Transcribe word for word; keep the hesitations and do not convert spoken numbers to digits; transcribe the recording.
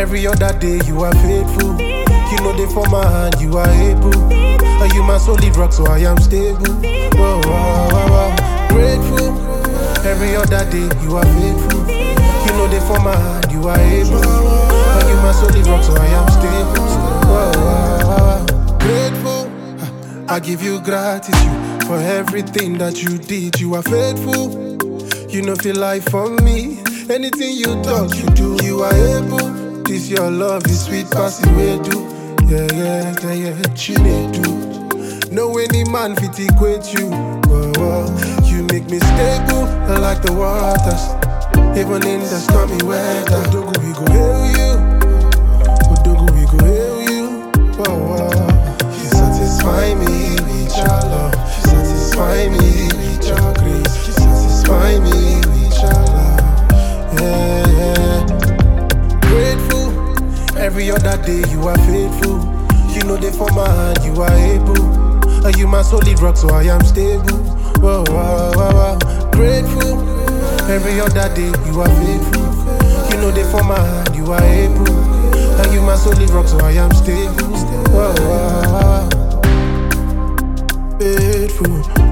Every other day you are faithful. You know they for my hand, you are able. And you my solid rock, so I am stable. Whoa, whoa, whoa, whoa. Grateful. Every other day you are faithful. You know they for my hand, you are able. And you my solid rock, so I am stable. Whoa, whoa, whoa. Grateful. I give you gratitude for everything that you did. You are faithful. You know feel life for me. Anything you touch, you do. You are able. This your love is sweet, pass the way do. Yeah, yeah, yeah, yeah. Chile do. No any man fit equate you. Whoa, whoa. You make me stable like the waters. Even in the stormy weather. Odogu, we go hail you. Odogu, we go hail you. Whoa, whoa. You satisfy me with your love. You satisfy me with your grace. You satisfy me with your love. Yeah, yeah. Grateful. Every other day you are faithful. You know they for my hand, you are able. And you my solid rock, so I am stable. Whoa, whoa, whoa, whoa. Grateful. Every other day you are faithful. You know they for my hand, you are able. And you my solid rock, so I am stable. Whoa, whoa, whoa. Faithful.